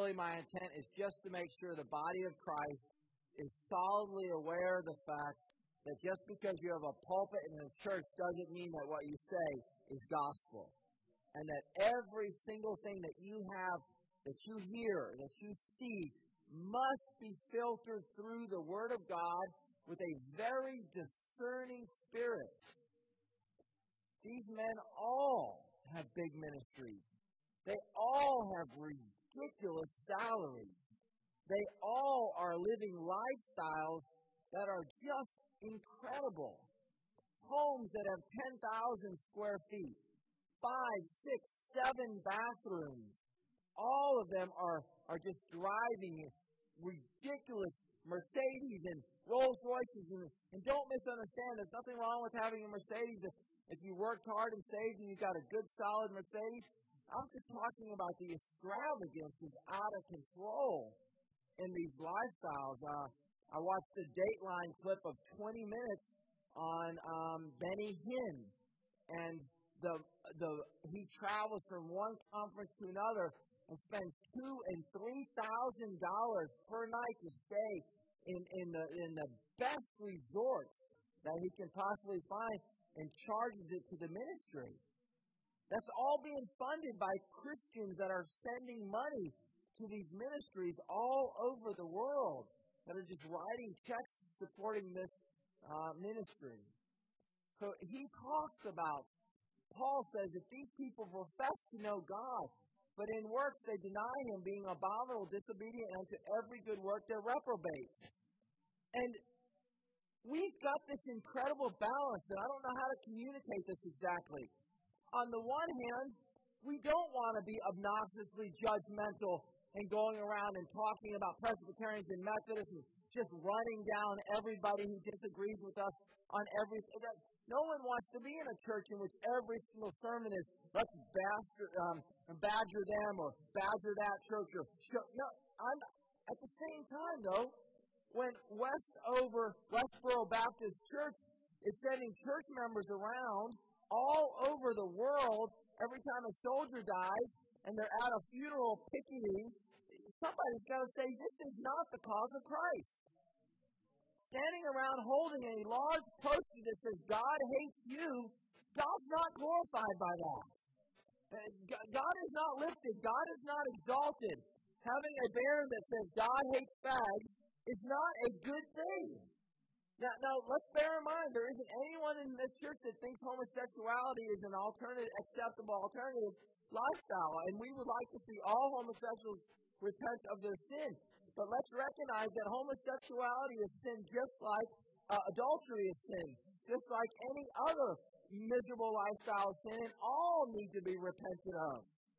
really my intent is just to make sure the body of Christ is solidly aware of the fact that just because you have a pulpit in a church doesn't mean that what you say is gospel. And that every single thing that you have, that you hear, that you see, must be filtered through the Word of God with a very discerning spirit. These men all have big ministries. They all have ridiculous salaries. They all are living lifestyles that are just incredible. Homes that have 10,000 square feet, 5, 6, 7 bathrooms. All of them are just driving ridiculous Mercedes and Rolls Royces. And don't misunderstand, there's nothing wrong with having a Mercedes if you worked hard and saved and you got a good solid Mercedes. I'm just talking about the extravagance is out of control in these lifestyles. I watched a Dateline clip of 20 minutes on Benny Hinn, and he travels from one conference to another and spends $2,000 and $3,000 per night to stay in the best resorts that he can possibly find, and charges it to the ministry. That's all being funded by Christians that are sending money to these ministries all over the world, that are just writing checks supporting this ministry. So he talks about, Paul says, that these people profess to know God, but in works they deny Him, being abominable, disobedient unto every good work, they're reprobates. And we've got this incredible balance, and I don't know how to communicate this exactly. On the one hand, we don't want to be obnoxiously judgmental and going around and talking about Presbyterians and Methodists and just running down everybody who disagrees with us on everything. No one wants to be in a church in which every single sermon is, let's badger them or badger that church. No, at the same time, though, when Westboro Baptist Church is sending church members around all over the world every time a soldier dies and they're at a funeral picketing, somebody's got to say, this is not the cause of Christ. Standing around holding a large poster that says, God hates you, God's not glorified by that. God is not lifted. God is not exalted. Having a banner that says, God hates fags, is not a good thing. Now, let's bear in mind, there isn't anyone in this church that thinks homosexuality is an acceptable alternative lifestyle, and we would like to see all homosexuals repent of their sin. But let's recognize that homosexuality is sin just like adultery is sin, just like any other miserable lifestyle sin, and all need to be repented of.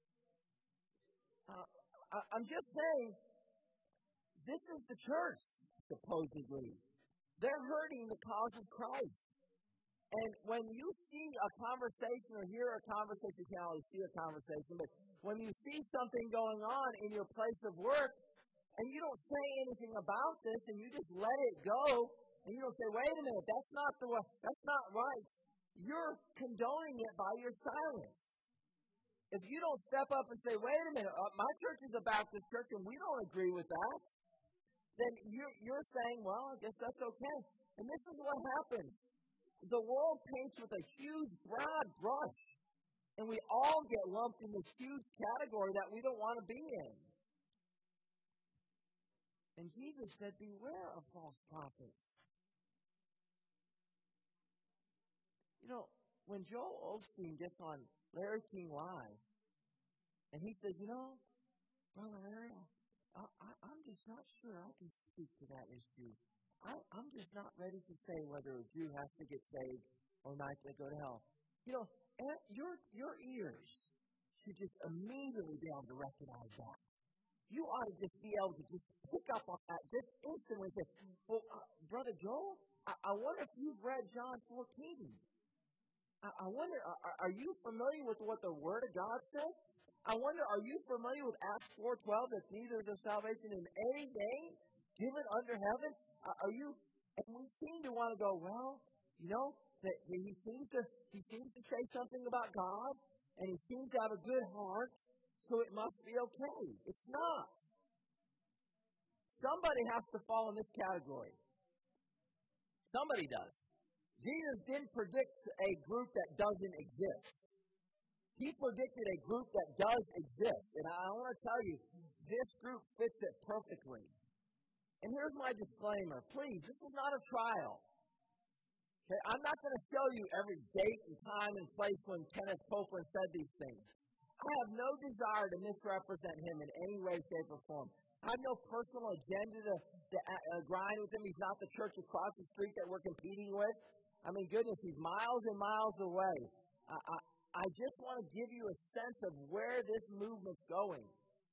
I'm just saying, this is the church, supposedly. They're hurting the cause of Christ. And when you see a conversation or hear a conversation, you can't always see a conversation, but when you see something going on in your place of work, and you don't say anything about this, and you just let it go, and you don't say, wait a minute, that's not right. You're condoning it by your silence. If you don't step up and say, wait a minute, my church is a Baptist church, and we don't agree with that, then you're saying, well, I guess that's okay. And this is what happens. The world paints with a huge, broad brush, and we all get lumped in this huge category that we don't want to be in. And Jesus said, beware of false prophets. You know, when Joel Osteen gets on Larry King Live, and he said, Brother Larry, I'm just not sure I can speak to that issue. I'm just not ready to say whether a Jew has to get saved or not to go to hell. Your ears should just immediately be able to recognize that. You ought to just be able to just pick up on that just instantly and say, well, Brother Joel, I wonder if you've read John 14. I wonder, are you familiar with what the Word of God says? I wonder, are you familiar with Acts 4:12, that neither is there salvation in any name given under heaven? And we seem to want to go, well, that he seems to say something about God, and he seems to have a good heart, so it must be okay. It's not. somebody has to fall in this category. Somebody does. Jesus didn't predict a group that doesn't exist. He predicted a group that does exist. And I want to tell you, this group fits it perfectly. And here's my disclaimer. Please, this is not a trial. Okay? I'm not going to show you every date and time and place when Kenneth Copeland said these things. I have no desire to misrepresent him in any way, shape, or form. I have no personal agenda to grind with him. He's not the church across the street that we're competing with. I mean, goodness, he's miles and miles away. I just want to give you a sense of where this movement's going.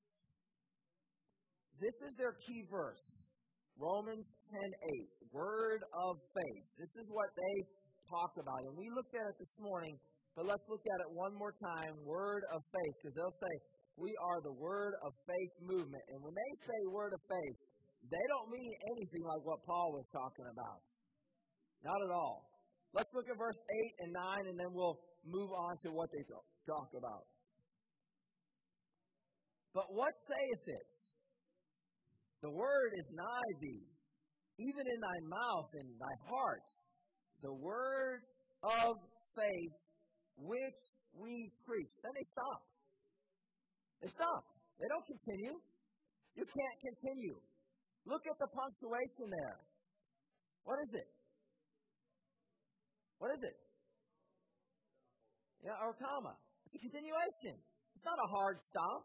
This is their key verse, Romans 10:8, word of faith. This is what they talk about. And we looked at it this morning, but let's look at it one more time, word of faith, because they'll say, we are the word of faith movement. And when they say word of faith, they don't mean anything like what Paul was talking about. Not at all. Let's look at verse 8 and 9, and then we'll move on to what they talk about. But what saith it? The word is nigh thee, even in thy mouth and thy heart. The word of faith which we preach. Then they stop. They stop. They don't continue. You can't continue. Look at the punctuation there. What is it? What is it? Yeah, or comma. It's a continuation. It's not a hard stop.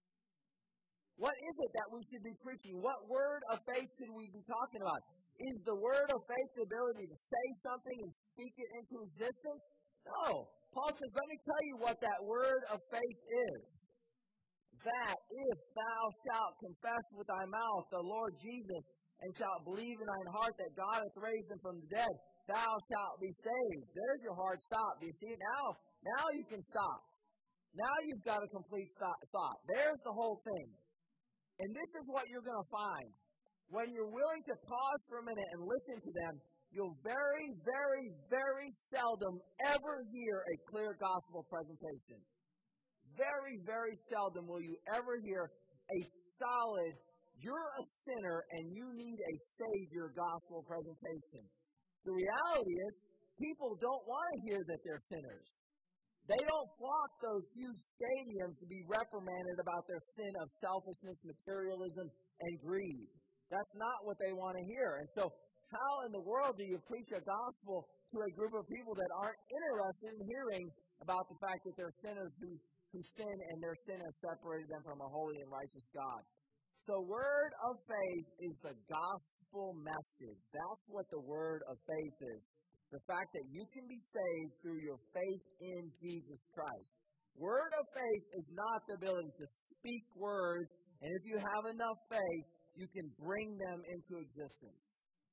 What is it that we should be preaching? What word of faith should we be talking about? Is the word of faith the ability to say something and speak it into existence? No. Paul says, let me tell you what that word of faith is. That if thou shalt confess with thy mouth the Lord Jesus, and shalt believe in thine heart that God hath raised him from the dead, thou shalt be saved. There's your hard stop. Do you see it now? Now you can stop. Now you've got a complete thought. There's the whole thing. And this is what you're going to find. When you're willing to pause for a minute and listen to them, you'll very, very, very seldom ever hear a clear gospel presentation. Very, very seldom will you ever hear a solid, you're a sinner and you need a Savior gospel presentation. The reality is, people don't want to hear that they're sinners. They don't flock those huge stadiums to be reprimanded about their sin of selfishness, materialism, and greed. That's not what they want to hear. And so, how in the world do you preach a gospel to a group of people that aren't interested in hearing about the fact that they're sinners who sin and their sin has separated them from a holy and righteous God? So, word of faith is the gospel message. That's what the word of faith is. The fact that you can be saved through your faith in Jesus Christ. Word of faith is not the ability to speak words, and if you have enough faith, you can bring them into existence.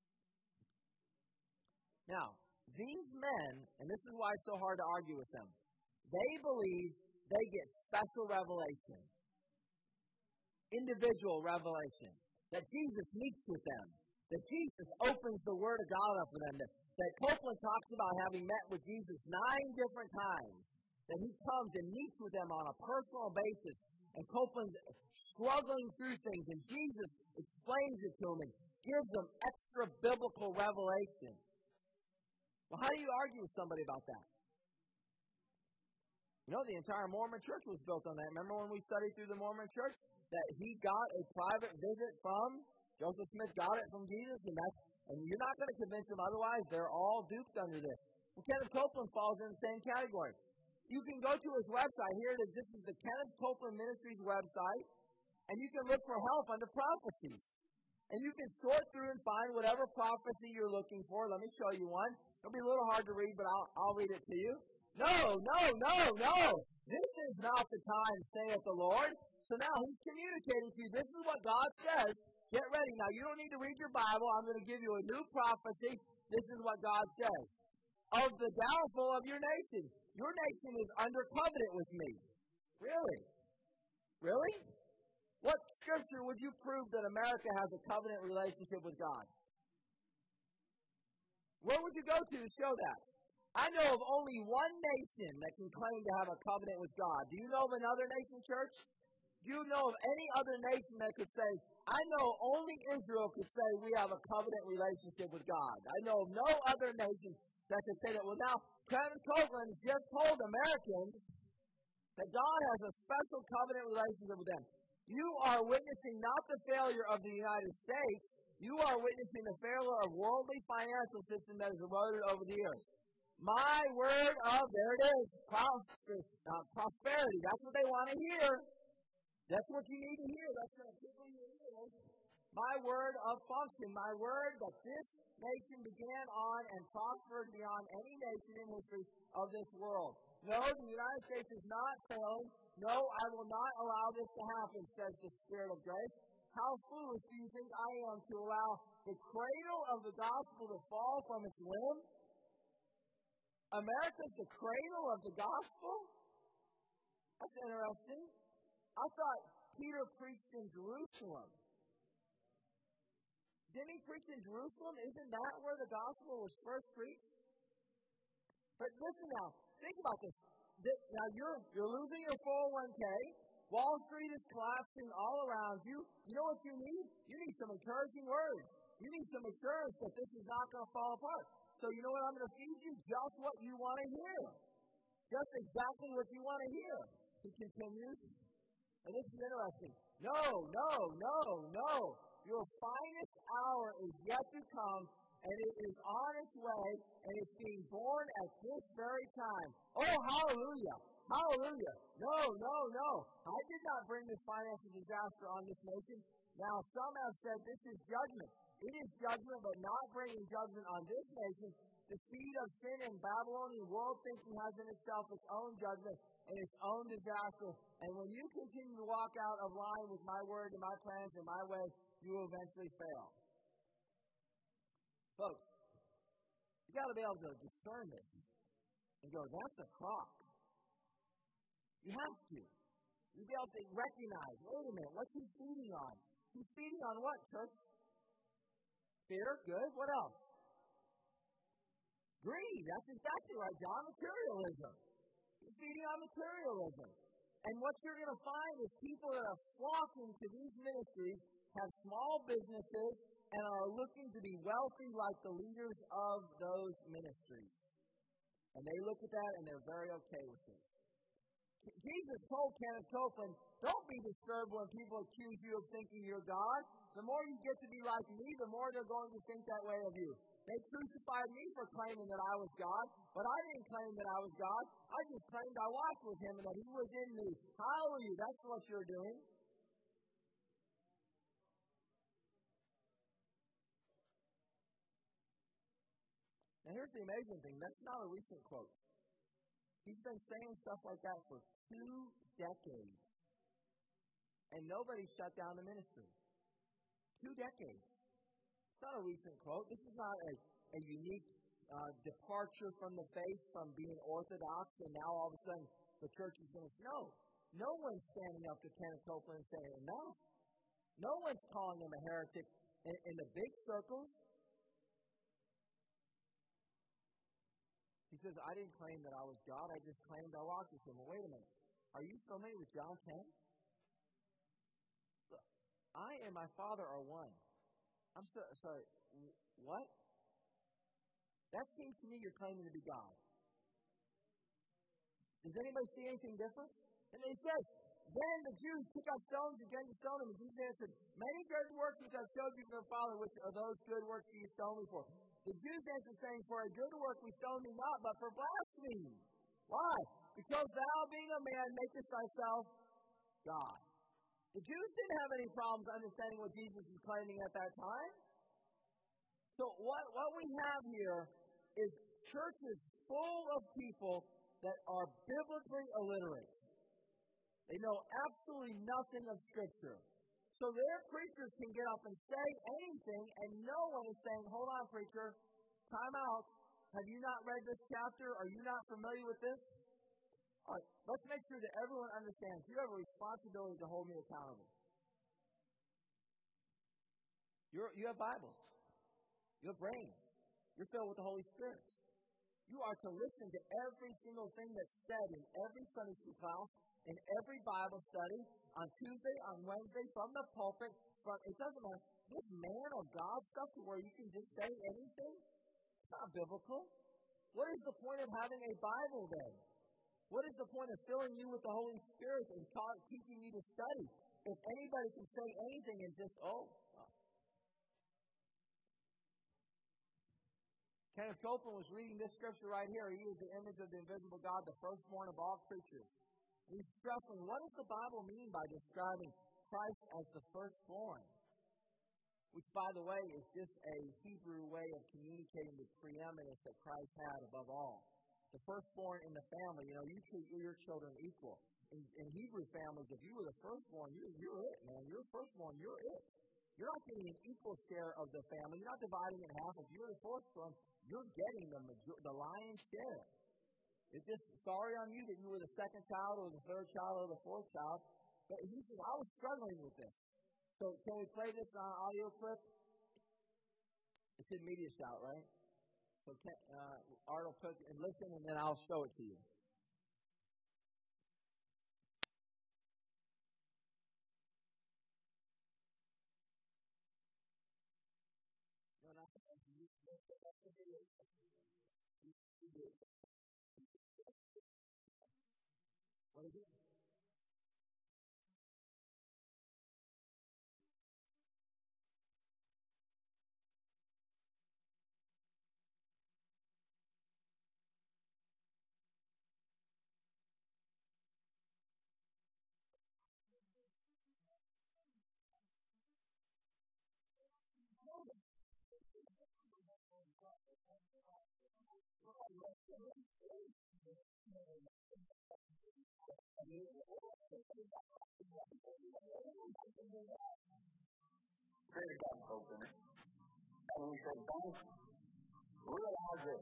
Now, these men, and this is why it's so hard to argue with them, they believe they get special revelation, individual revelation, that Jesus meets with them, that Jesus opens the Word of God up for them, that Copeland talks about having met with Jesus 9 different times, that he comes and meets with them on a personal basis, and Copeland's struggling through things, and Jesus explains it to him and gives them extra biblical revelation. Well, how do you argue with somebody about that? You know, the entire Mormon church was built on that. Remember when we studied through the Mormon church? That he got a private visit from, Joseph Smith got it from Jesus, and you're not going to convince them otherwise. They're all duped under this. Well, Kenneth Copeland falls in the same category. You can go to his website. Here it is. This is the Kenneth Copeland Ministries website, and you can look for help under prophecies. And you can sort through and find whatever prophecy you're looking for. Let me show you one. It'll be a little hard to read, but I'll read it to you. No. This is not the time, saith the Lord. So now he's communicating to you, this is what God says. Get ready. Now, you don't need to read your Bible. I'm going to give you a new prophecy. This is what God says. Of the downfall of your nation. Your nation is under covenant with me. Really? Really? What scripture would you prove that America has a covenant relationship with God? Where would you go to show that? I know of only one nation that can claim to have a covenant with God. Do you know of another nation, church? Do you know of any other nation that could say, I know only Israel could say we have a covenant relationship with God. I know of no other nation that could say that. Well, now, Kenneth Copeland just told Americans that God has a special covenant relationship with them. You are witnessing not the failure of the United States, you are witnessing the failure of worldly financial system that has eroded over the years. My word of, there it is, prosperity. That's what they want to hear. That's what you need to hear. That's what people need to hear. My word of function, my word that this nation began on and prospered beyond any nation in history of this world. No, the United States is not failing. No, I will not allow this to happen, says the Spirit of grace. How foolish do you think I am to allow the cradle of the gospel to fall from its limb? America's the cradle of the gospel? That's interesting. I thought Peter preached in Jerusalem. Didn't he preach in Jerusalem? Isn't that where the gospel was first preached? But listen now, think about this. Now you're losing your 401k. Wall Street is collapsing all around you. You know what you need? You need some encouraging words. You need some assurance that this is not going to fall apart. So you know what? I'm going to feed you just what you want to hear. Just exactly what you want to hear. He continues. And this is interesting. No. Your finest hour is yet to come, and it is on its way, and it's being born at this very time. Oh, hallelujah. Hallelujah. No. I did not bring this financial disaster on this nation. Now, some have said this is judgment. It is judgment, but not bringing judgment on this nation. The seed of sin and Babylonian world thinking has in itself its own judgment and its own disaster. And when you continue to walk out of line with my word and my plans and my way, you will eventually fail. Folks, you got to be able to discern this and go, that's a crock. You have to. You be able to recognize, wait a minute, what's he feeding on? He's feeding on what, church? Fear, good. What else? Greed. That's exactly right, John. Materialism. He's feeding on materialism. And what you're going to find is people that are flocking to these ministries have small businesses and are looking to be wealthy like the leaders of those ministries. And they look at that and they're very okay with it. Jesus told Kenneth Copeland, don't be disturbed when people accuse you of thinking you're God. The more you get to be like me, the more they're going to think that way of you. They crucified me for claiming that I was God, but I didn't claim that I was God. I just claimed I walked with him and that he was in me. Hallelujah, that's what you're doing. Now here's the amazing thing. That's not a recent quote. He's been saying stuff like that for 2 decades. And nobody shut down the ministry. 2 decades. It's not a recent quote. This is not a unique departure from the faith, from being orthodox, and now all of a sudden the church is going to... No one's standing up to Kenneth Copeland and saying, enough. No one's calling him a heretic in the big circles. He says, I didn't claim that I was God. I just claimed I walked with him. Well, wait a minute. Are you familiar with John 10? Look, I and my Father are one. I'm sorry. What? That seems to me you're claiming to be God. Does anybody see anything different? And he says, then the Jews took up stones again to stone him. And Jesus answered, many good works which I've showed you from the Father, which are those good works you stone me for. The Jews answered, saying, for a good work we stone thee not, but for blasphemy. Why? Because thou, being a man, makest thyself God. The Jews didn't have any problems understanding what Jesus was claiming at that time. So what we have here is churches full of people that are biblically illiterate. They know absolutely nothing of Scripture. So their preachers can get up and say anything, and no one is saying, hold on, preacher, time out. Have you not read this chapter? Are you not familiar with this? All right, let's make sure that everyone understands you have a responsibility to hold me accountable. You have Bibles. You have brains. You're filled with the Holy Spirit. You are to listen to every single thing that's said in every Sunday school class, in every Bible study, on Tuesday, on Wednesday, from the pulpit, it doesn't matter, this man of God stuff to where you can just say anything? It's not biblical. What is the point of having a Bible then? What is the point of filling you with the Holy Spirit and teaching you to study? If anybody can say anything and just, Kenneth Copeland was reading this scripture right here. He is the image of the invisible God, the firstborn of all creatures. He's stressing, what does the Bible mean by describing Christ as the firstborn? Which, by the way, is just a Hebrew way of communicating the preeminence that Christ had above all. The firstborn in the family, you treat your children equal. In Hebrew families, if you were the firstborn, you're it, man. You're firstborn, you're it. You're not getting an equal share of the family. You're not dividing it in half. If you're the firstborn, you're getting the lion's share. It's just sorry on you that you were the second child or the third child or the fourth child. But he said, I was struggling with this. So can we play this audio clip? It's in Media Shout, right? So Art will put and listen, and then I'll show it to you. What is it? Prayer got open. And we said, don't realize it.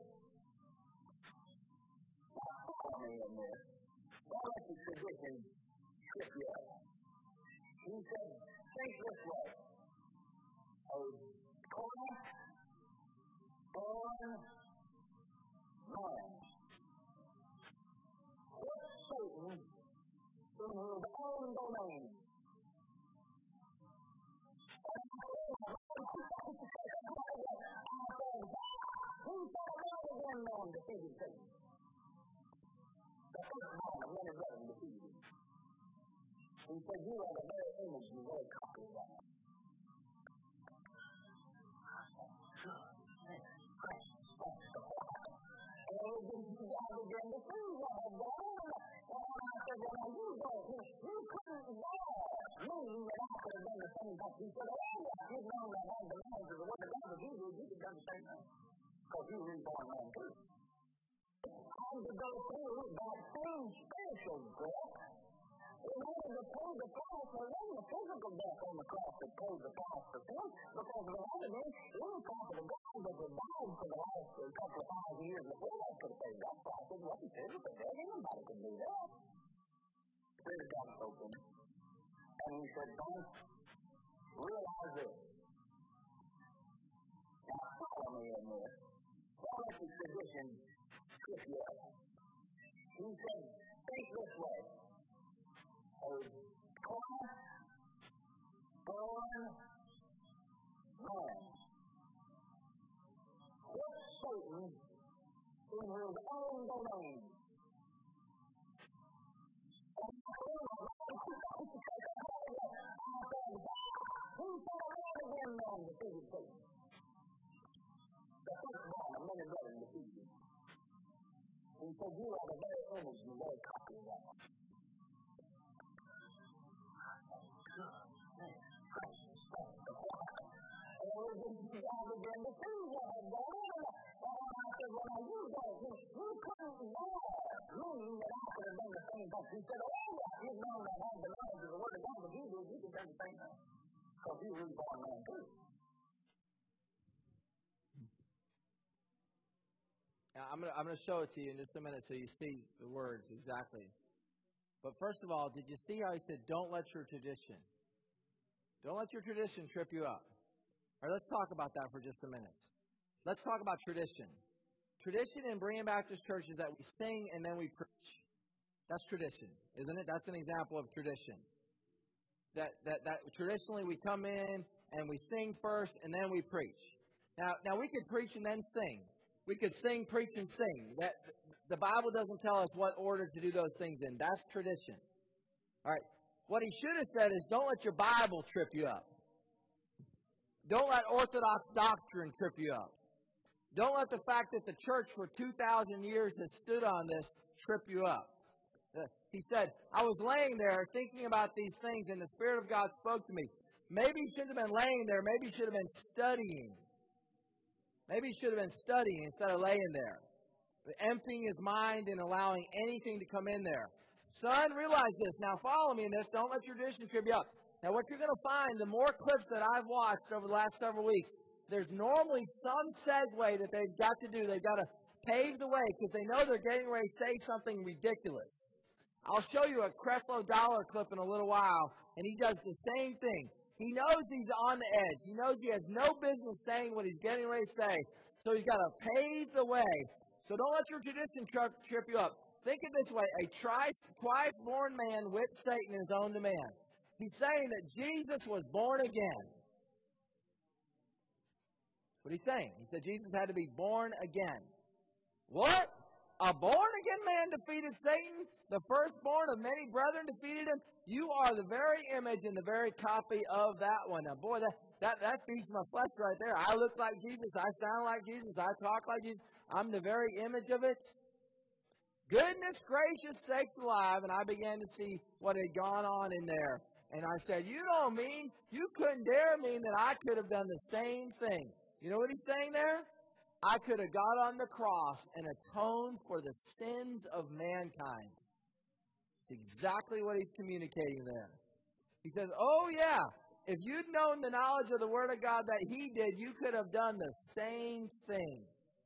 Not follow me in this. Don't let the tradition trip you up. He said, think this way. A class born man. What Satan in his own domain. Who said all of them men defeated Satan? The firstborn of men and brethren defeated him. He said, you are the very image and the very copy of God. And it was just again to see what had gone on. And I said, well, you couldn't bear me that I could have done the same thing. He said, oh, yeah, you've known that all the knowledge of the word of God, but you could have done the same thing. Because you were reborn man too. And to go through that same spiritual death, in order to pay the price, there wasn't a physical death on the cross that paid the price for sin, because the evidence, any prophet of God that had died for the last couple of 5 years before that could have paid that price. It wasn't physical death. Anybody could do that. The Spirit of God spoke to me. And he said, don't realize this. Now follow me in this. Don't let the tradition trip you up. He said, think this way. A class born man. What Satan in his own domain. Who said all of them men defeated Satan? The firstborn of men and brethren defeated him. He said, you are the very image and the very copy of God. And it was just again to see what had gone on. And I said, well, you couldn't bear me that I could have done the same thing. He said, oh, yeah, you've known that all the knowledge of the word of God, but you could have done the same thing. Because you were reborn man too. I'm going to show it to you in just a minute so you see the words exactly. But first of all, did you see how he said, don't let your tradition trip you up? All right, let's talk about that for just a minute. Let's talk about tradition. Tradition in Berean Baptist Church is that we sing and then we preach. That's tradition, isn't it? That's an example of tradition. That traditionally we come in and we sing first and then we preach. Now we could preach and then sing. We could sing, preach, and sing. That the Bible doesn't tell us what order to do those things in. That's tradition. All right. What he should have said is, don't let your Bible trip you up. Don't let Orthodox doctrine trip you up. Don't let the fact that the church for 2,000 years has stood on this trip you up. He said, I was laying there thinking about these things, and the Spirit of God spoke to me. Maybe he shouldn't have been laying there. Maybe he should have been studying. Maybe he should have been studying instead of laying there. Emptying his mind and allowing anything to come in there. Son, realize this. Now follow me in this. Don't let tradition trip you up. Now what you're going to find, the more clips that I've watched over the last several weeks, there's normally some segue that they've got to do. They've got to pave the way because they know they're getting ready to say something ridiculous. I'll show you a Creflo Dollar clip in a little while, and he does the same thing. He knows he's on the edge. He knows he has no business saying what he's getting ready to say, so he's got to pave the way. So don't let your tradition trip you up. Think of it this way. A twice-born man whipped Satan in his own demand. He's saying that Jesus was born again. That's what he's saying. He said Jesus had to be born again. What? A born-again man defeated Satan? The firstborn of many brethren defeated him? You are the very image and the very copy of that one. Now, boy, that feeds my flesh right there. I look like Jesus. I sound like Jesus. I talk like Jesus. I'm the very image of it. Goodness gracious sakes alive. And I began to see what had gone on in there. And I said, you don't mean, you couldn't dare mean that I could have done the same thing. You know what he's saying there? I could have got on the cross and atoned for the sins of mankind. It's exactly what he's communicating there. He says, oh yeah, if you'd known the knowledge of the Word of God that he did, you could have done the same thing.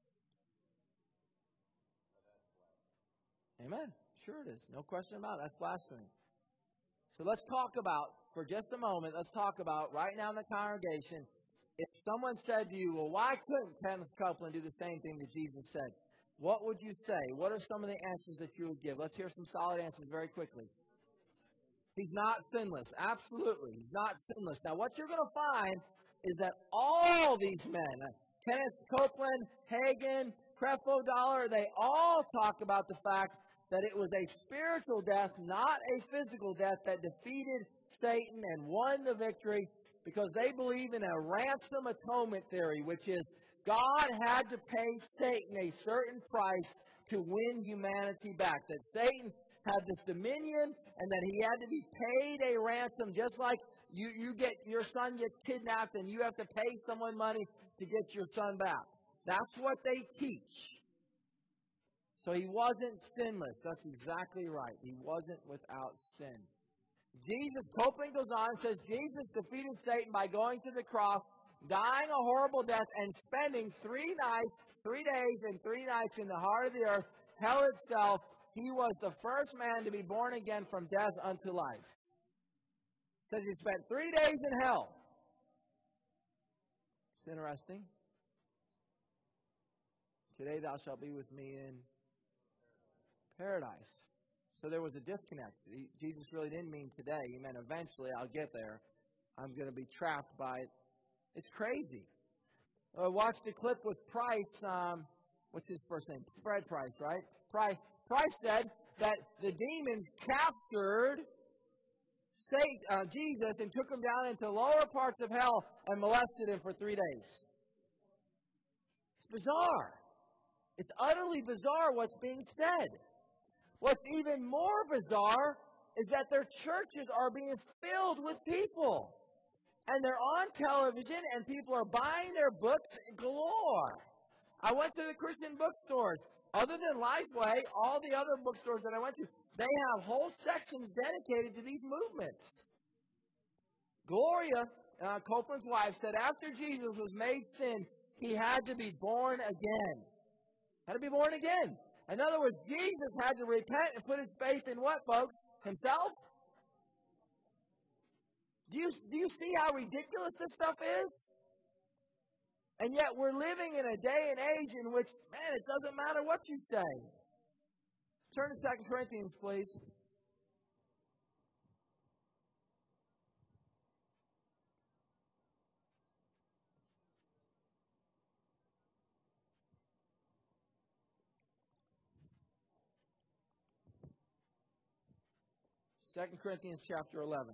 Amen. Sure it is. No question about it. That's blasphemy. So let's talk about, for just a moment, right now in the congregation, if someone said to you, well, why couldn't Kenneth Copeland do the same thing that Jesus said? What would you say? What are some of the answers that you would give? Let's hear some solid answers very quickly. He's not sinless. Absolutely. He's not sinless. Now, what you're going to find is that all these men, Kenneth Copeland, Hagin, Creflo Dollar, they all talk about the fact that it was a spiritual death, not a physical death, that defeated Satan and won the victory, because they believe in a ransom atonement theory, which is God had to pay Satan a certain price to win humanity back. That Satan had this dominion and that he had to be paid a ransom, just like your son gets kidnapped and you have to pay someone money to get your son back. That's what they teach. So he wasn't sinless. That's exactly right. He wasn't without sin. Copeland goes on and says, Jesus defeated Satan by going to the cross, dying a horrible death, and spending 3 days and 3 nights in the heart of the earth, hell itself. He was the first man to be born again from death unto life. It says he spent 3 days in hell. It's interesting. Today thou shalt be with me in paradise. So there was a disconnect. Jesus really didn't mean today. He meant eventually I'll get there. I'm going to be trapped by it. It's crazy. I watched a clip with Price. What's his first name? Fred Price, right? Price said that the demons captured Jesus and took him down into lower parts of hell and molested him for 3 days. It's bizarre. It's utterly bizarre what's being said. What's even more bizarre is that their churches are being filled with people. And they're on television, and people are buying their books galore. I went to the Christian bookstores. Other than Lifeway, all the other bookstores that I went to, they have whole sections dedicated to these movements. Gloria, Copeland's wife, said after Jesus was made sin, he had to be born again. Had to be born again. In other words, Jesus had to repent and put his faith in what, folks? Himself? Do you see how ridiculous this stuff is? And yet we're living in a day and age in which, man, it doesn't matter what you say. Turn to 2 Corinthians, please. Second Corinthians chapter 11.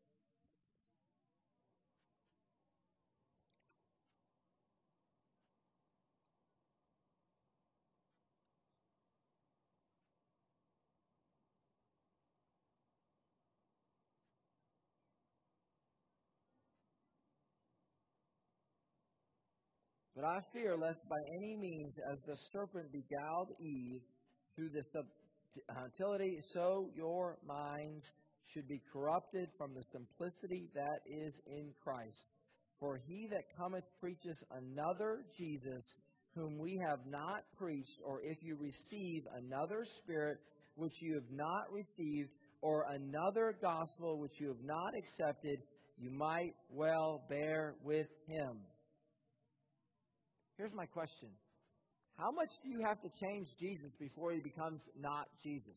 But I fear lest by any means, as the serpent beguiled Eve through the subtlety, so your minds should be corrupted from the simplicity that is in Christ. For he that cometh preacheth another Jesus, whom we have not preached, or if you receive another spirit which you have not received, or another gospel which you have not accepted, you might well bear with him. Here's my question. How much do you have to change Jesus before he becomes not Jesus?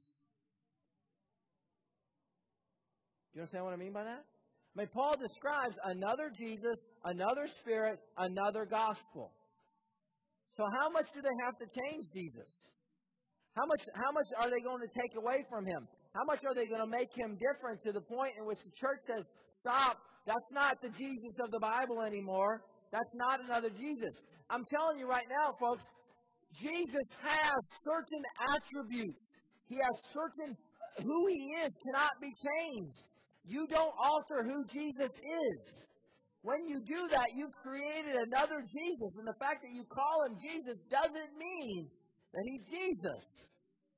Do you understand what I mean by that? I mean, Paul describes another Jesus, another spirit, another gospel. So how much do they have to change Jesus? How much are they going to take away from him? How much are they going to make him different to the point in which the church says, stop, that's not the Jesus of the Bible anymore. That's not another Jesus. I'm telling you right now, folks, Jesus has certain attributes. He has certain, who he is cannot be changed. You don't alter who Jesus is. When you do that, you've created another Jesus. And the fact that you call him Jesus doesn't mean that he's Jesus.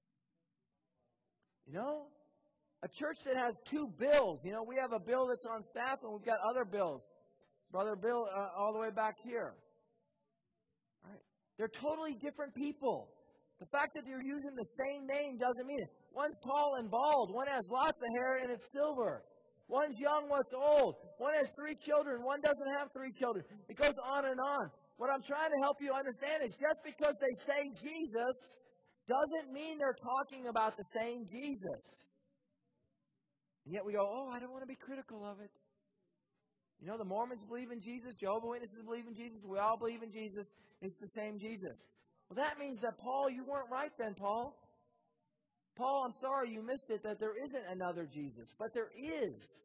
You know, a church that has two bills. You know, we have a bill that's on staff and we've got other bills. Brother Bill, all the way back here. Right? They're totally different people. The fact that you're using the same name doesn't mean it. One's tall and bald. One has lots of hair and it's silver. One's young, one's old. One has 3 children. One doesn't have 3 children. It goes on and on. What I'm trying to help you understand is just because they say Jesus doesn't mean they're talking about the same Jesus. And yet we go, oh, I don't want to be critical of it. You know, the Mormons believe in Jesus. Jehovah's Witnesses believe in Jesus. We all believe in Jesus. It's the same Jesus. Well, that means that, Paul, you weren't right then, Paul. Paul, I'm sorry you missed it, that there isn't another Jesus. But there is.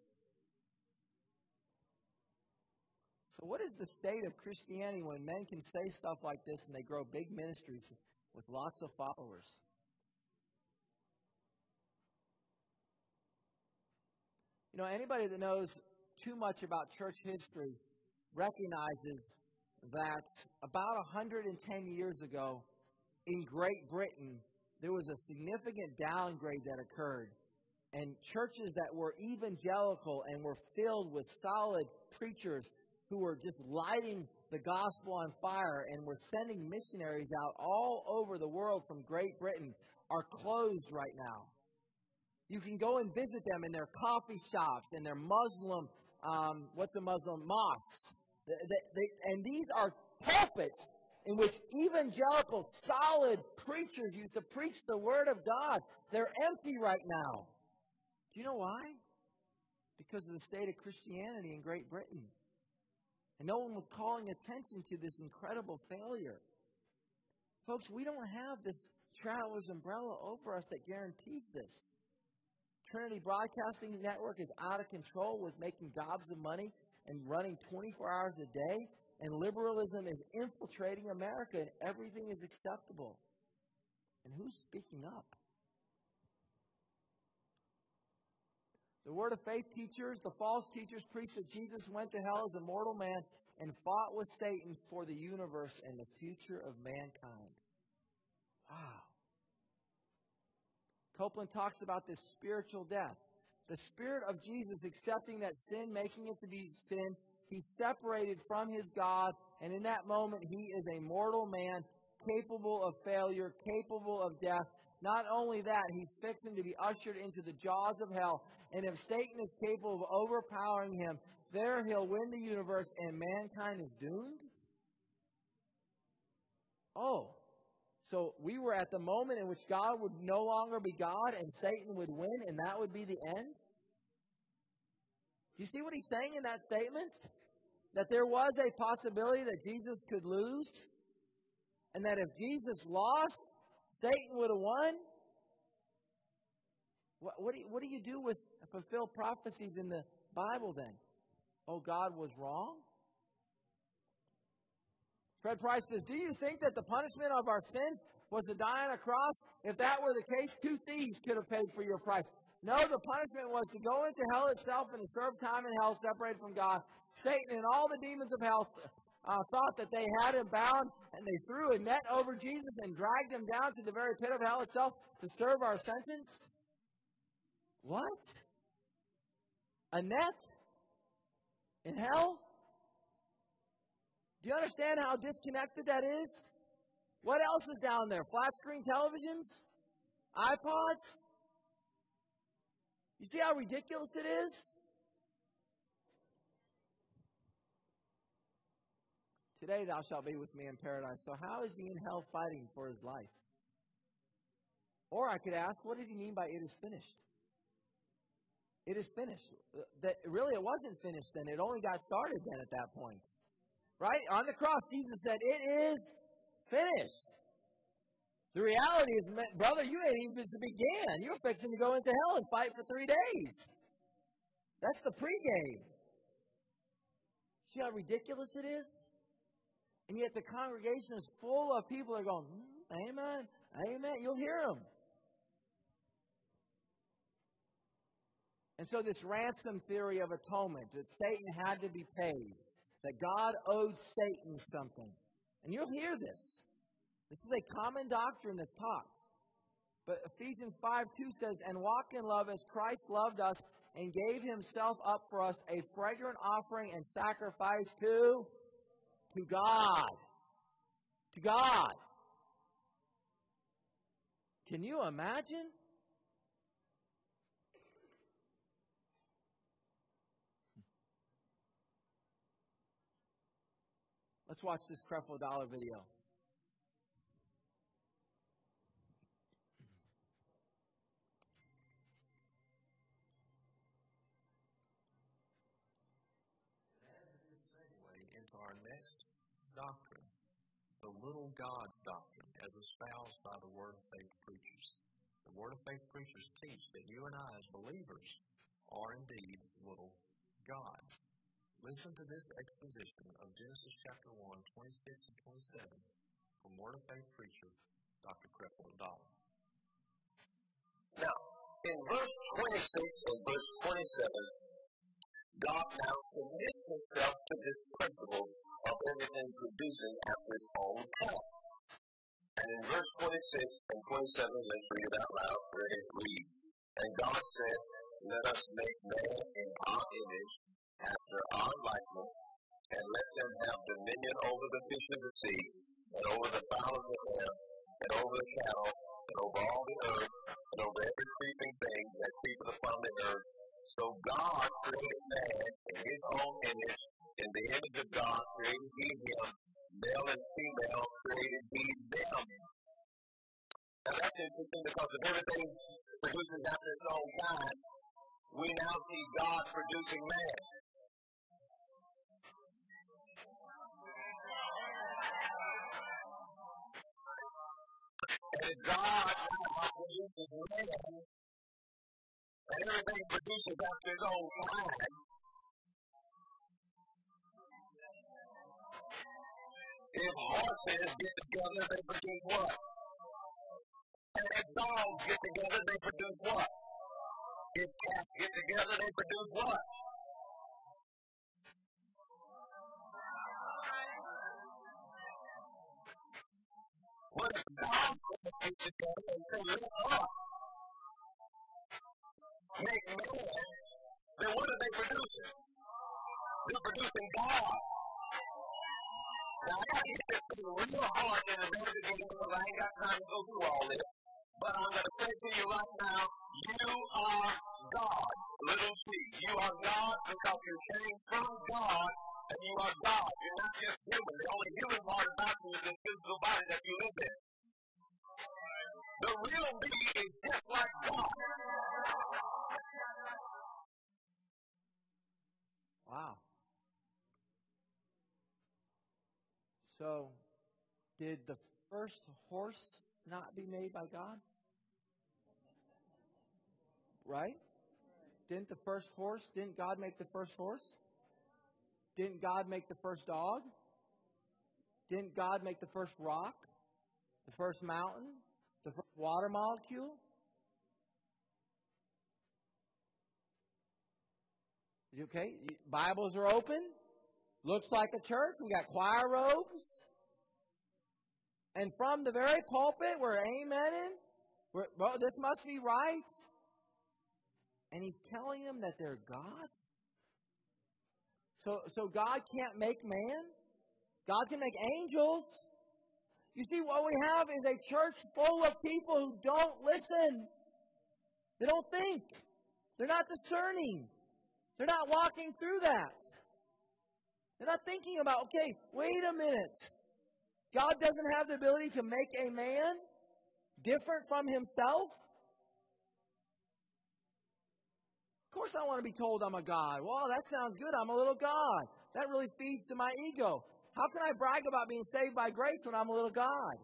So what is the state of Christianity when men can say stuff like this and they grow big ministries with lots of followers? You know, anybody that knows too much about church history recognizes that about 110 years ago in Great Britain, there was a significant downgrade that occurred. And churches that were evangelical and were filled with solid preachers who were just lighting the gospel on fire and were sending missionaries out all over the world from Great Britain are closed right now. You can go and visit them in their coffee shops and their Muslim mosques. And these are pulpits in which evangelical, solid preachers used to preach the Word of God. They're empty right now. Do you know why? Because of the state of Christianity in Great Britain. And no one was calling attention to this incredible failure. Folks, we don't have this traveler's umbrella over us that guarantees this. Trinity Broadcasting Network is out of control with making gobs of money and running 24 hours a day. And liberalism is infiltrating America and everything is acceptable. And who's speaking up? The Word of Faith teachers, the false teachers, preach that Jesus went to hell as a mortal man and fought with Satan for the universe and the future of mankind. Wow. Copeland talks about this spiritual death. The Spirit of Jesus accepting that sin, making it to be sin. He's separated from his God, and in that moment he is a mortal man, capable of failure, capable of death. Not only that, he's fixing to be ushered into the jaws of hell. And if Satan is capable of overpowering him, there he'll win the universe and mankind is doomed? Oh, So we were at the moment in which God would no longer be God and Satan would win, and that would be the end. Do you see what he's saying in that statement? That there was a possibility that Jesus could lose, and that if Jesus lost, Satan would have won. What do you do with fulfilled prophecies in the Bible then? Oh, God was wrong? Fred Price says, do you think that the punishment of our sins was to die on a cross? If that were the case, 2 thieves could have paid for your price. No, the punishment was to go into hell itself and to serve time in hell separated from God. Satan and all the demons of hell thought that they had him bound, and they threw a net over Jesus and dragged him down to the very pit of hell itself to serve our sentence. What? A net? In hell? Do you understand how disconnected that is? What else is down there? Flat screen televisions? iPods? You see how ridiculous it is? Today thou shalt be with me in paradise. So how is he in hell fighting for his life? Or I could ask, what did he mean by it is finished? It is finished. That really, it wasn't finished then. It only got started then at that point. Right? On the cross, Jesus said, it is finished. The reality is, brother, you ain't even began. You're fixing to go into hell and fight for 3 days. That's the pregame. See how ridiculous it is? And yet the congregation is full of people that are going, amen, amen. You'll hear them. And so this ransom theory of atonement, that Satan had to be paid, that God owed Satan something. And you'll hear this. This is a common doctrine that's taught. But Ephesians 5:2 says, and walk in love as Christ loved us and gave himself up for us, a fragrant offering and sacrifice to God. To God. Can you imagine? Let's watch this Creflo Dollar video. Into our next doctrine, the little God's doctrine, as espoused by the Word of Faith preachers. The Word of Faith preachers teach that you and I, as believers, are indeed little gods. Listen to this exposition of Genesis chapter 1, 26 and 27 from Word of Faith preacher, Dr. Creflo Dollar. Now, in verse 26 and verse 27, God now commits himself to this principle of everything producing after its own kind. And in verse 26 and 27, let's read it out loud. Let it read. And God said, let us make man in our image, after our likeness, and let them have dominion over the fish of the sea, and over the fowl of the air, and over the cattle, and over all the earth, and over every creeping thing that creepeth upon the earth. So God created man in his own image. In the image of God created he him. Male and female created he them. Now that's interesting because of everything produces after its own kind, we now see God producing man. And God now produces man, and everything produces after its own kind. If horses get together, they produce what? And if dogs get together, they produce what? If cats get together, they produce what? What if dogs get together and say, let's up? Make man, then what are they producing? They're producing God. Now, I got to get this thing real hard in the very beginning because I ain't got time to go through all this. But I'm going to say to you right now, you are God, little c. You are God because you came from God, and you are God. You're not just human. The only human part about you is this physical body that you live in. The real me is just like God. Wow. So, did the first horse not be made by God? Right? Didn't God make the first horse? Didn't God make the first dog? Didn't God make the first rock? The first mountain? The first water molecule? Okay, Bibles are open. Looks like a church. We got choir robes. And from the very pulpit, we're amening. Well, this must be right. And he's telling them that they're gods. So God can't make man. God can make angels. You see, what we have is a church full of people who don't listen. They don't think. They're not discerning. They're not walking through that. They're not thinking about, okay, wait a minute. God doesn't have the ability to make a man different from himself. Of course I want to be told I'm a God. Well, that sounds good. I'm a little God. That really feeds to my ego. How can I brag about being saved by grace when I'm a little God?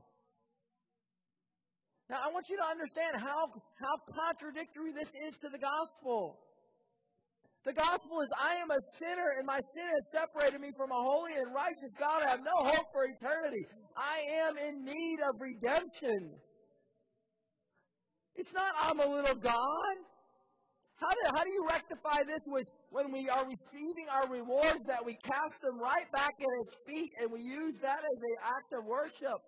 Now, I want you to understand how contradictory this is to the gospel. The gospel is, I am a sinner, and my sin has separated me from a holy and righteous God. I have no hope for eternity. I am in need of redemption. It's not, I'm a little God. How do you rectify this with when we are receiving our rewards, that we cast them right back at His feet and we use that as an act of worship?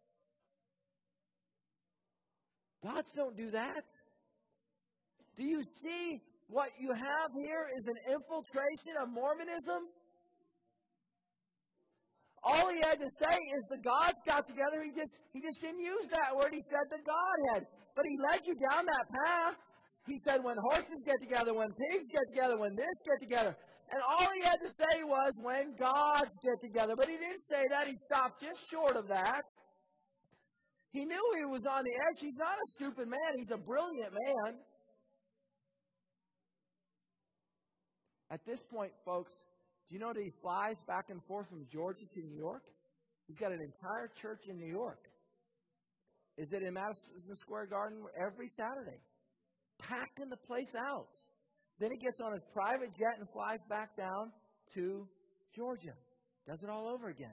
Gods don't do that. Do you see what you have here is an infiltration of Mormonism? All he had to say is the gods got together. He just didn't use that word. He said the Godhead. But he led you down that path. He said when horses get together, when pigs get together, when this get together. And all he had to say was when gods get together. But he didn't say that. He stopped just short of that. He knew he was on the edge. He's not a stupid man. He's a brilliant man. At this point, folks, do you know that he flies back and forth from Georgia to New York? He's got an entire church in New York. Is it in Madison Square Garden every Saturday? Packing the place out. Then he gets on his private jet and flies back down to Georgia. Does it all over again.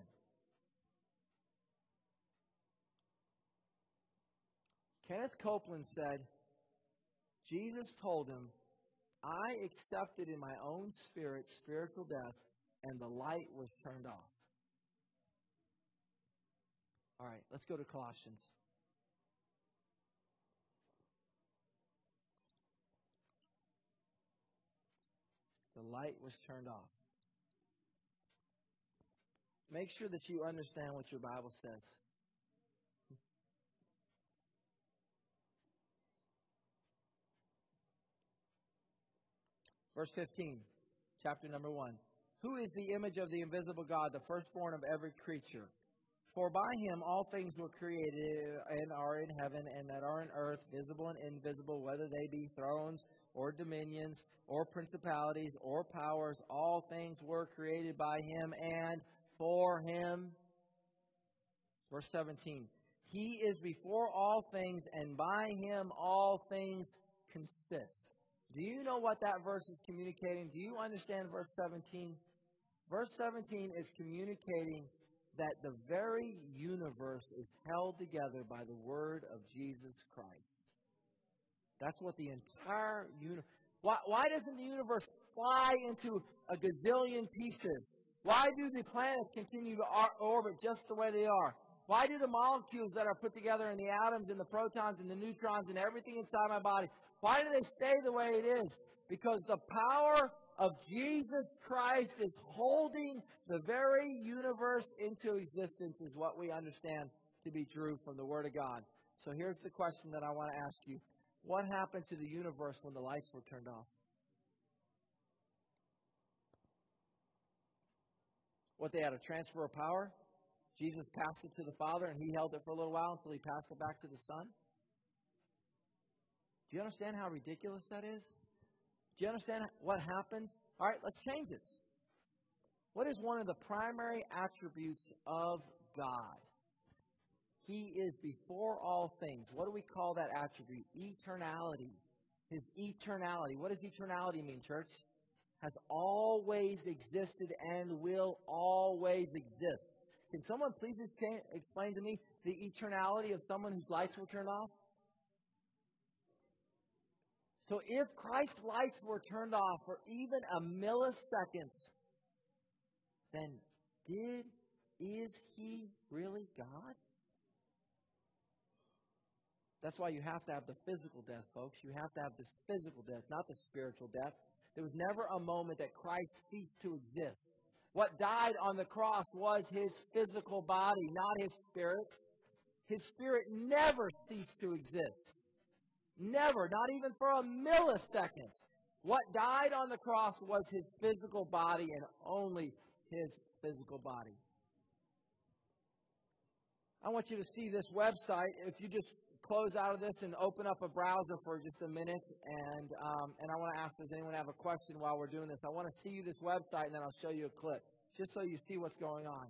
Kenneth Copeland said, Jesus told him, I accepted in my own spirit spiritual death, and the light was turned off. All right, let's go to Colossians. The light was turned off. Make sure that you understand what your Bible says. Verse 15, chapter number 1. Who is the image of the invisible God, the firstborn of every creature? For by him all things were created and are in heaven and that are in earth, visible and invisible, whether they be thrones or dominions or principalities or powers. All things were created by him and for him. Verse 17. He is before all things, and by him all things consist. Do you know what that verse is communicating? Do you understand verse 17? Verse 17 is communicating that the very universe is held together by the word of Jesus Christ. That's what the entire universe... Why doesn't the universe fly into a gazillion pieces? Why do the planets continue to orbit just the way they are? Why do the molecules that are put together in the atoms and the protons and the neutrons and everything inside my body, why do they stay the way it is? Because the power of Jesus Christ is holding the very universe into existence, is what we understand to be true from the Word of God. So here's the question that I want to ask you. What happened to the universe when the lights were turned off? What, they had a transfer of power? Jesus passed it to the Father and he held it for a little while until he passed it back to the Son? Do you understand how ridiculous that is? Do you understand what happens? All right, let's change it. What is one of the primary attributes of God? He is before all things. What do we call that attribute? Eternality. His eternality. What does eternality mean, church? Has always existed and will always exist. Can someone please explain to me the eternality of someone whose lights were turned off? So if Christ's lights were turned off for even a millisecond, then is He really God? That's why you have to have the physical death, folks. You have to have this physical death, not the spiritual death. There was never a moment that Christ ceased to exist. What died on the cross was His physical body, not His spirit. His spirit never ceased to exist. Never, not even for a millisecond. What died on the cross was His physical body and only His physical body. I want you to see this website. If you just close out of this and open up a browser for just a minute, and I want to ask, does anyone have a question while we're doing this? I want to see you this website, and then I'll show you a clip, just so you see what's going on.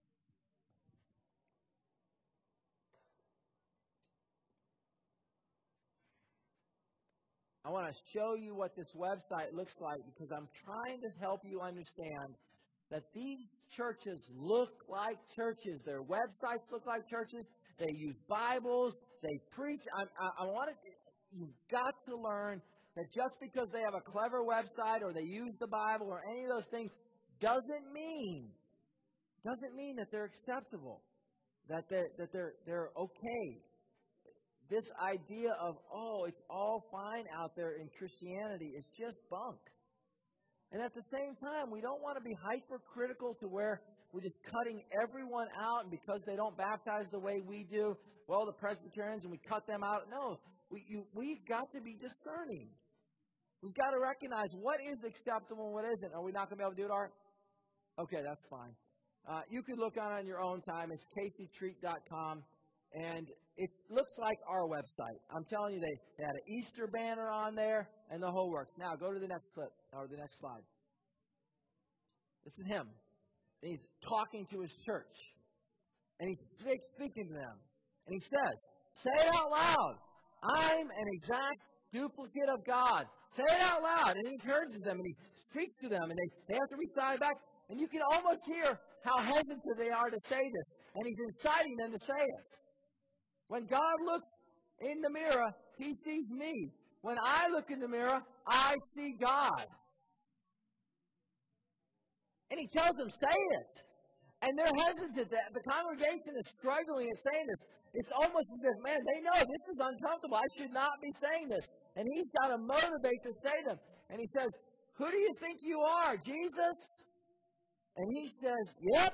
I want to show you what this website looks like, because I'm trying to help you understand that these churches look like churches. Their websites look like churches. They use Bibles. They preach. You've got to learn that just because they have a clever website or they use the Bible or any of those things doesn't mean that they're acceptable, that they're okay. This idea of, it's all fine out there in Christianity is just bunk. And at the same time, we don't want to be hypercritical to where we're just cutting everyone out, and because they don't baptize the way we do, well, the Presbyterians, and we cut them out. No, we've got to be discerning. We've got to recognize what is acceptable and what isn't. Are we not going to be able to do it, Art? Okay, that's fine. You could look on your own time. It's caseytreat.com, and it looks like our website. I'm telling you, they had an Easter banner on there and the whole works. Now, go to the next clip, or the next slide. This is him. And he's talking to his church. And he's speaking to them. And he says, say it out loud. I'm an exact duplicate of God. Say it out loud. And he encourages them, and he speaks to them, and they have to recite back. And you can almost hear how hesitant they are to say this. And he's inciting them to say it. When God looks in the mirror, He sees me. When I look in the mirror, I see God. And He tells them, say it. And they're hesitant. The congregation is struggling at saying this. It's almost as if, man, they know this is uncomfortable. I should not be saying this. And He's got to motivate to say them. And He says, who do you think you are, Jesus? And he says, yep.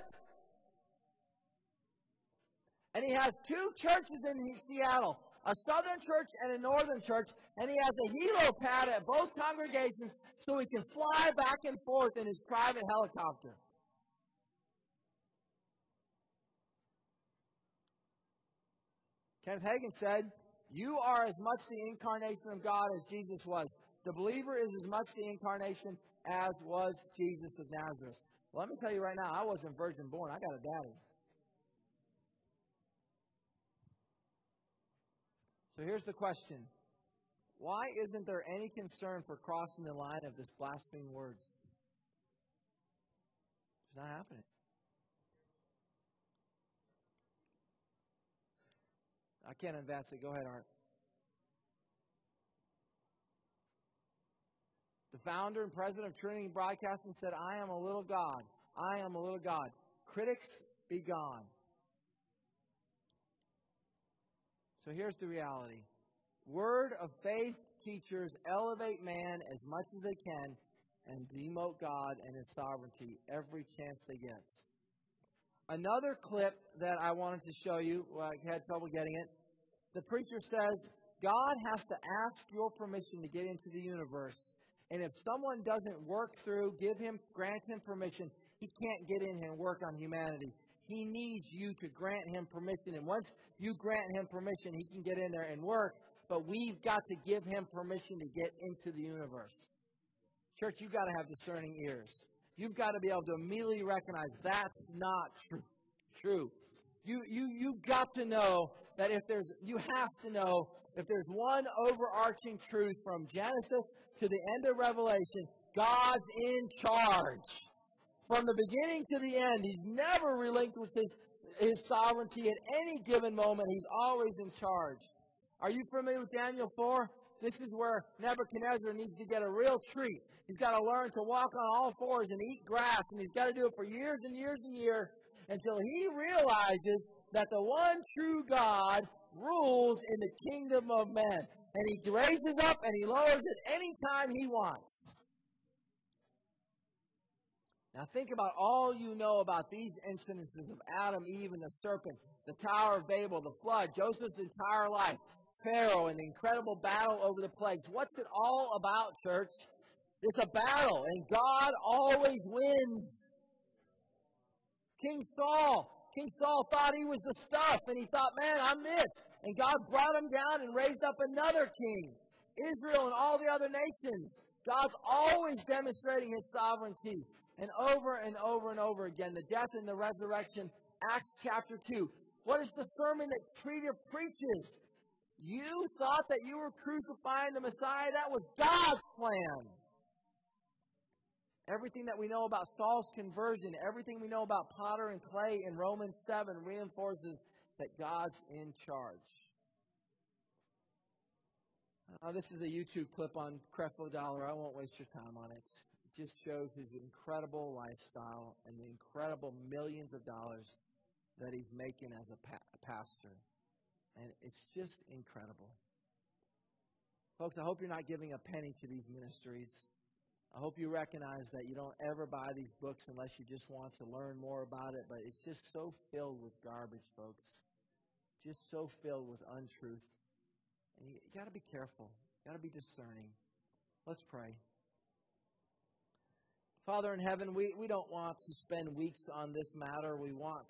And he has two churches in Seattle, a southern church and a northern church, and he has a helipad at both congregations so he can fly back and forth in his private helicopter. Kenneth Hagin said, you are as much the incarnation of God as Jesus was. The believer is as much the incarnation as was Jesus of Nazareth. Well, let me tell you right now, I wasn't virgin born. I got a daddy. So here's the question. Why isn't there any concern for crossing the line of this blaspheming words? It's not happening. I can't advance it. Go ahead, Art. The founder and president of Trinity Broadcasting said, I am a little God. I am a little God. Critics, be gone. So here's the reality. Word of faith teachers elevate man as much as they can and demote God and His sovereignty every chance they get. Another clip that I wanted to show you, I had trouble getting it. The preacher says, God has to ask your permission to get into the universe. And if someone doesn't work through, grant him permission, he can't get in and work on humanity. He needs you to grant him permission. And once you grant him permission, he can get in there and work. but we've got to give him permission to get into the universe. Church, you've got to have discerning ears. You've got to be able to immediately recognize that's not true. You've got to know that you have to know if there's one overarching truth from Genesis to the end of Revelation, God's in charge. From the beginning to the end, he's never relinquished his sovereignty at any given moment. He's always in charge. Are you familiar with Daniel 4? This is where Nebuchadnezzar needs to get a real treat. He's got to learn to walk on all fours and eat grass, and he's got to do it for years and years and years until he realizes that the one true God rules in the kingdom of men. And he raises up and he lowers it any time he wants. Now think about all you know about these incidences of Adam, Eve, and the serpent, the Tower of Babel, the flood, Joseph's entire life, Pharaoh, and the incredible battle over the plagues. What's it all about, church? It's a battle, and God always wins. King Saul thought he was the stuff, and he thought, man, I'm this. And God brought him down and raised up another king. Israel and all the other nations. God's always demonstrating his sovereignty. And over and over and over again, the death and the resurrection, Acts chapter 2. What is the sermon that Peter preaches? You thought that you were crucifying the Messiah? That was God's plan. Everything that we know about Saul's conversion, everything we know about potter and clay in Romans 7 reinforces that God's in charge. This is a YouTube clip on Creflo Dollar. I won't waste your time on it. It just shows his incredible lifestyle and the incredible millions of dollars that he's making as a pastor. And it's just incredible. Folks, I hope you're not giving a penny to these ministries. I hope you recognize that you don't ever buy these books unless you just want to learn more about it. But it's just so filled with garbage, folks. Just so filled with untruth. And you got to be careful. You got to be discerning. Let's pray. Father in heaven, we don't want to spend weeks on this matter. We want